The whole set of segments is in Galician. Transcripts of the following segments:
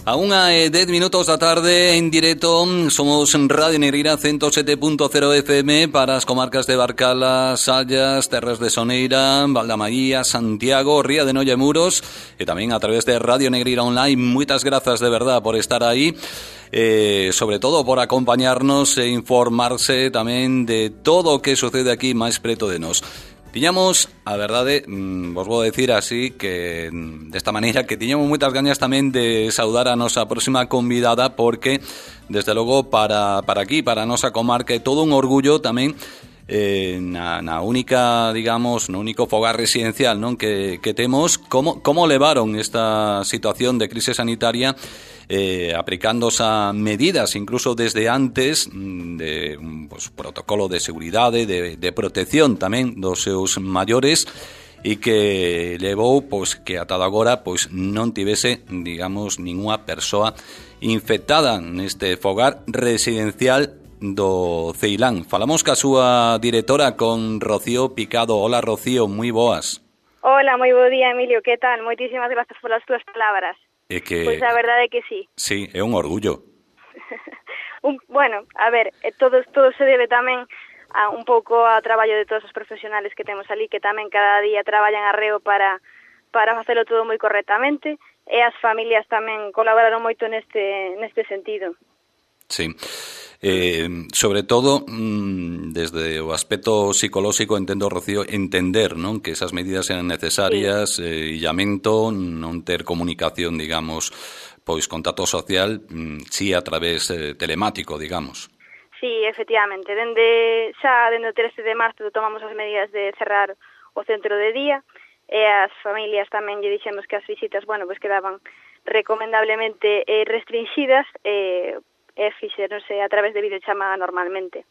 A 1:10 da tarde en directo somos Radio Negreira 107.0 FM para as comarcas de Barcala, Sallas, Terras de Soneira, Valdamaía, Santiago, Ría de Noia e Muros e tamén a través de Radio Negreira Online. Moitas grazas de verdad por estar aí, sobre todo por acompañarnos e informarse tamén de todo o que sucede aquí máis preto de nós. Tiñamos, a verdade, vos vou decir así, que desta maneira, que tiñamos moitas gañas tamén de saudar a nosa próxima convidada, porque, desde logo, para aquí, para a nosa comarca, é todo un orgullo tamén na única, digamos, no único fogar residencial, non, que temos, como levaron esta situación de crise sanitaria, aplicándose a medidas incluso desde antes de protocolo de seguridade, de protección tamén dos seus maiores, e que levou que ata agora non tivese, digamos, ninguna persoa infectada neste fogar residencial do Ceilán. Falamos ca súa directora, con Rocío Picado. Hola, Rocío, moi boas. Hola, moi bo día, Emilio, que tal? Moitísimas grazas polas túas palabras. Pois a verdade é que sí. Sí, é un orgullo. Bueno, a ver, todo se debe tamén a un pouco ao traballo de todos os profesionales que temos ali, que tamén cada día traballan arreo para facelo todo moi correctamente, e as familias tamén colaboraron moito neste sentido. Sí. Sobre todo desde o aspecto psicolóxico, entendo, Rocío, entender, non, que esas medidas eran necesarias, illamento, non ter comunicación, digamos, contacto social, si a través telemático, digamos. Sí, efectivamente, dende o 13 de marzo tomamos as medidas de cerrar o centro de día, e as familias tamén lle dixemos que as visitas, quedaban recomendablemente restringidas, fixéronse a través de videochamada normalmente.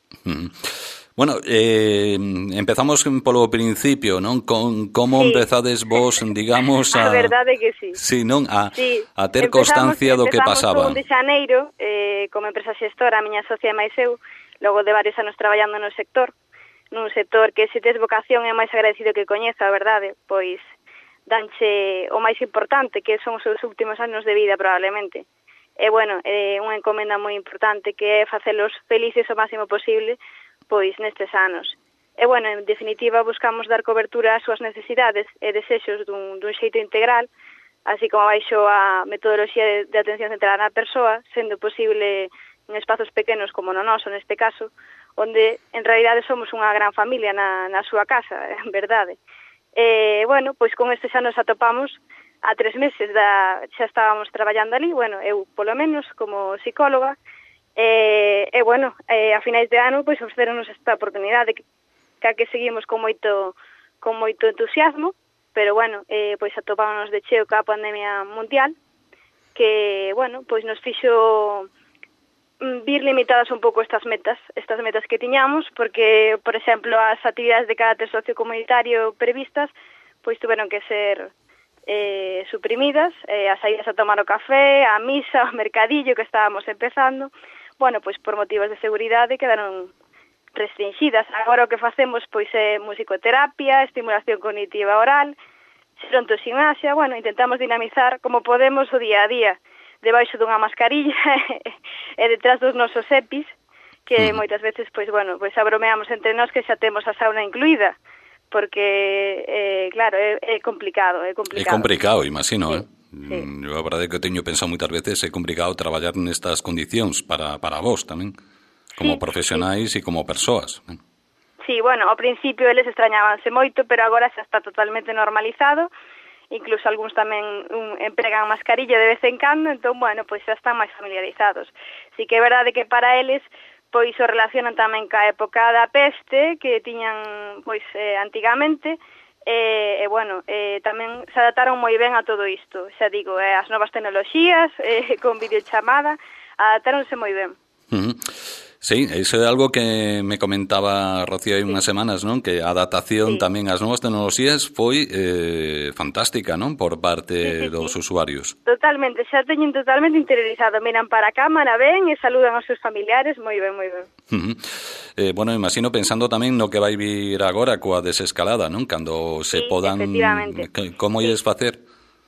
Bueno, empezamos polo principio, non? Como empezades vos, digamos, a verdade que sí. Sí, non? A ter constancia do que pasaba. Empezamos de xaneiro, como empresa xestora, a miña socia e máis eu, logo de varios anos traballando nun sector que se tes vocación é máis agradecido que coñeza, a verdade, pois danche o máis importante, que son os seus últimos anos de vida, probablemente. E, unha encomenda moi importante, que é facelos felices o máximo posible, pois nestes anos. E, en definitiva, buscamos dar cobertura ás súas necesidades e desexos dun xeito integral, así como baixo a metodoloxía de atención centrada na persoa, sendo posible en espazos pequenos como no noso, neste caso, onde, en realidade, somos unha gran familia na súa casa, en verdade. E, con estes anos atopamos a 3 meses xa estábamos traballando ali, eu polo menos como psicóloga, a finais de ano ofreceronos esta oportunidade que seguimos con moito entusiasmo, pero atopámonos de cheo ca pandemia mundial, que nos fixo vir limitadas un pouco estas metas que tiñamos, porque, por exemplo, as actividades de carácter sociocomunitario previstas tuveron que ser suprimidas, as saídas a tomar o café, a misa, ao mercadillo que estábamos empezando, por motivos de seguridade quedaron restringidas. Agora o que facemos é musicoterapia, estimulación cognitiva oral, xerontogimnasia, intentamos dinamizar como podemos o día a día, debaixo dunha mascarilla e detrás dos nosos EPIs, que moitas veces abromeamos entre nós que xa temos a sauna incluída, porque, claro, é complicado. É complicado, imagino, sí. Sí. A verdade é que teño pensado moitas veces, é complicado traballar nestas condicións para vos tamén, como profesionais e como persoas. Sí, ao principio eles extrañábanse moito, pero agora xa está totalmente normalizado, incluso algúns tamén empregan mascarilla de vez en cando, entón, xa están máis familiarizados. Sí que é verdade que para eles o relacionan tamén ca época da peste que tiñan antigamente, tamén se adaptaron moi ben a todo isto, xa digo, as novas tecnoloxías, con videochamada, adaptaronse moi ben. Sí, iso é algo que me comentaba Rocío hai unhas semanas, non? Que a adaptación tamén ás novas tecnoloxías foi fantástica, non? Por parte dos usuarios. Totalmente, xa teñen totalmente interiorizado, miran para a cámara, ven e saludan aos seus familiares, moi ben, moi ben. Imagino pensando tamén no que vai vir agora coa desescalada, non? Cando se podan... Efectivamente. Como ides facer?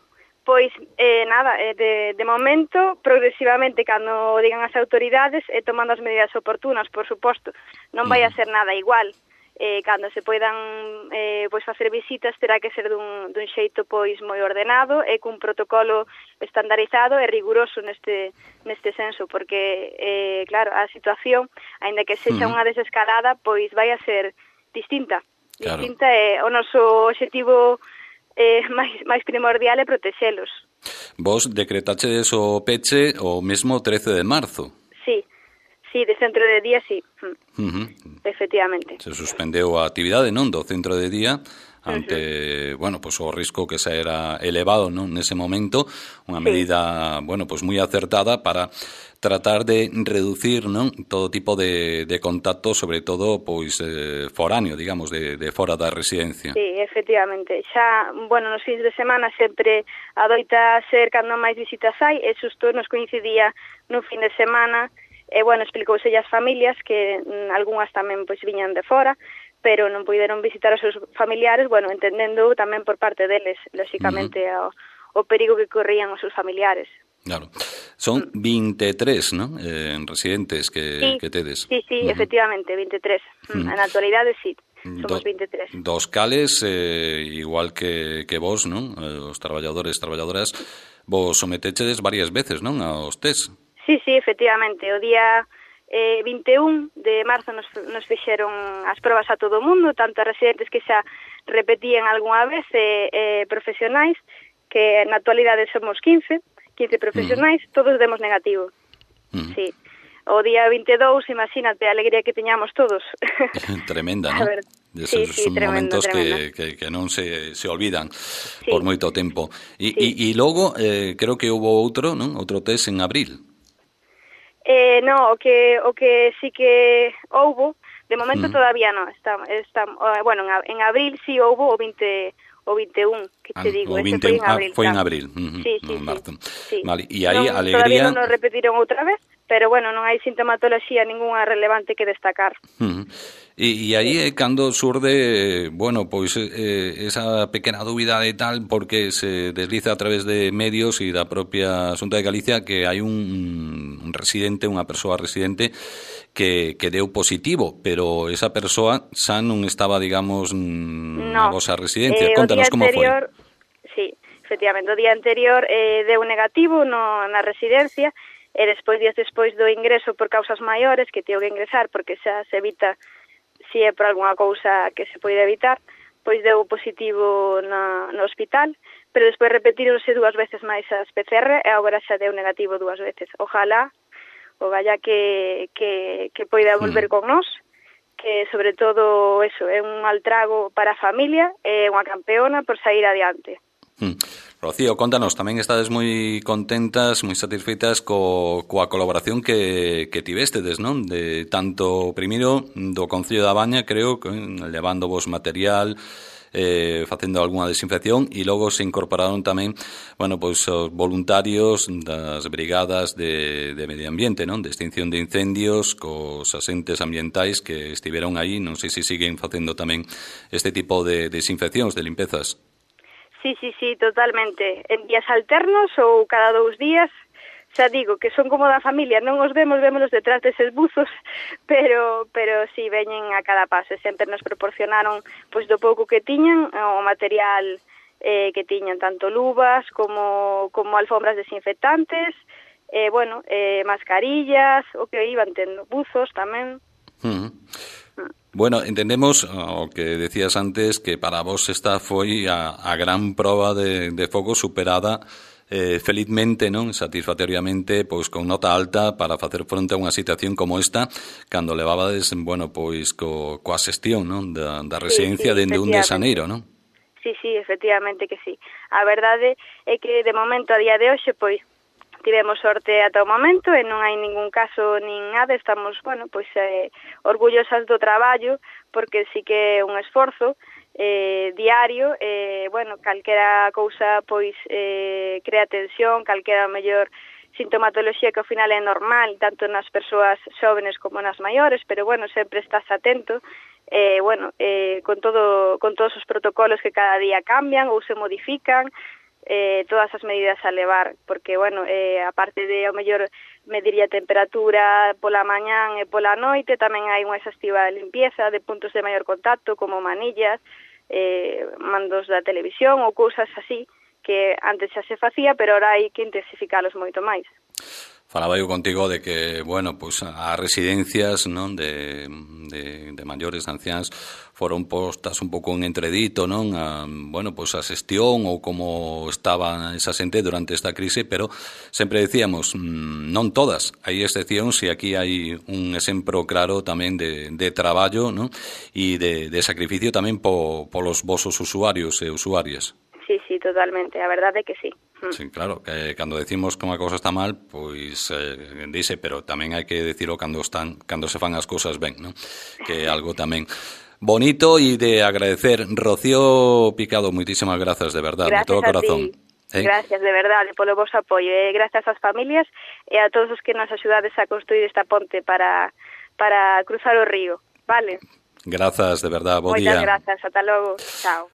Pois, nada, de momento, progresivamente, cando digan as autoridades, tomando as medidas oportunas, por suposto, non vai a ser nada igual. Cando se poidan pois facer visitas, terá que ser dun xeito pois moi ordenado e cun protocolo estandarizado e riguroso neste senso, porque, claro, a situación, aínda que sexa unha desescalada, pois vai a ser distinta. Claro. Distinta é o noso obxectivo máis primordial é protexelos. Vos decretachedes o peche o mesmo 13 de marzo. Sí, de centro de día, sí. Efectivamente. Se suspendeu a actividade, non, do centro de día ante, bueno, pues o risco que xa era elevado, non, nese momento, unha medida, bueno, pues moi acertada para tratar de reducir, non, todo tipo de contacto, sobre todo, pois, foráneo, digamos, de fora da residencia. Sí, efectivamente. Xa, bueno, nos fins de semana sempre adoita ser cando máis visitas hai, e xusto nos coincidía no fin de semana, e, bueno, explicouse as familias que algunhas tamén pois viñan de fora, pero non puideron visitar os seus familiares, bueno, entendendo tamén por parte deles, lóxicamente, o perigo que corrían os seus familiares. Claro. Son 23, non? Residentes que tedes. Sí, efectivamente, 23. Na actualidade, sí, somos 23. Dos cales, igual que vos, non? Os traballadores, traballadoras, vos sometechedes varias veces, non? Aos test. Sí, efectivamente. O día 21 de marzo nos fixeron as probas a todo o mundo, tanto a residentes que xa repetían algunha vez profesionais, que na actualidade somos 15 profesionais, todos demos negativo. Sí. O día 22, imagínate a alegría que teñamos todos. Tremenda, non? Esos son momentos que non se olvidan por moito tempo. E logo, creo que houve outro, non? Outro test en abril. No, o que sí que houbo, de momento todavía non, bueno, en abril sí houbo o 21, que te digo, o 20, foi en abril. Sí. Vale, e aí alegría... Todavía non nos repetiron outra vez, pero bueno, non hai sintomatoloxía ninguna relevante que destacar. E aí é cando surde, bueno, pois esa pequena dúbida de tal, porque se desliza a través de medios e da propia Xunta de Galicia que hai un residente, unha persoa residente que deu positivo, pero esa persoa xa non estaba, digamos, na vosa residencia. Contanos como foi. Sí, efectivamente, o día anterior deu negativo na residencia, e despois, días despois do ingreso por causas maiores, que tivo que ingresar porque xa se evita, se é por algunha cousa que se pode evitar, pois deu positivo no hospital, pero despois repetíronse 2 veces máis as PCR e agora xa deu negativo 2 veces. Ojalá que poida volver con nós, que sobre todo eso, é un mal trago para a familia, é unha campeona por sair adiante. Rocío, contanos, tamén estades moi contentas, moi satisfeitas coa colaboración que tivestedes, non? De tanto, primeiro, do Concello da Baña, creo, levando vos material, facendo algunha desinfección, e logo se incorporaron tamén, bueno, pois os voluntarios das brigadas de medio ambiente, non? De extinción de incendios, cos asentes ambientais que estiveron aí, non sei se siguen facendo tamén este tipo de desinfeccións, de limpezas. Sí, totalmente. En días alternos ou cada 2 días, xa digo que son como da familia, non os vémolos detrás deses buzos, pero si veñen a cada paso, sempre nos proporcionaron pois do pouco que tiñan, o material que tiñan, tanto luvas como alfombras desinfectantes, mascarillas, o que iban tendo, buzos tamén. Bueno, entendemos o que decías antes, que para vos esta foi a gran proba de fogo superada felizmente, non, satisfactoriamente, pois con nota alta para facer fronte a unha situación como esta, cando levabades, bueno, pois coa xestión, non, da residencia dende 1 de xaneiro, non? Sí, efectivamente que sí. A verdade é que de momento a día de hoxe, pois tivemos sorte ata o momento e non hai ningún caso nin nada, estamos, bueno, pois orgullosas do traballo, porque sí que é un esforzo diario, bueno, calquera cousa pois crea tensión, calquera mellor sintomatoloxía que ao final é normal, tanto nas persoas xóvenes como nas maiores, pero bueno, sempre estás atento, con todos os protocolos que cada día cambian ou se modifican, todas as medidas a levar, porque, bueno, aparte de, ao mellor, medir a temperatura pola mañán e pola noite, tamén hai unha exhaustiva limpieza de puntos de maior contacto, como manillas, mandos da televisión ou cousas así, que antes xa se facía, pero ahora hai que intensificalos moito máis. Falaba eu contigo de que, bueno, pues as residencias, non, de maiores anciáns foron postas un pouco en entredito, non, bueno, pues a xestión ou como estaba esa xente durante esta crise, pero sempre decíamos, non todas, hai excepcións e aquí hai un exemplo claro tamén de traballo, non, e de sacrificio tamén polos vosos usuarios e usuarias. Sí, totalmente, a verdade é que sí. Sí, claro, que cando decimos que unha cousa está mal, pois dice, pero tamén hai que decirlo cando se fan as cousas ben, non? Que é algo tamén bonito e de agradecer. Rocío Picado, moitísimas grazas, de verdade, gracias de todo corazón. Gracias, de verdade, polo vosso apoio, gracias ás familias e a todos os que nos axudades a construir esta ponte para cruzar o río, vale? Grazas, de verdade, bo día. Moitas grazas, ata logo, chao.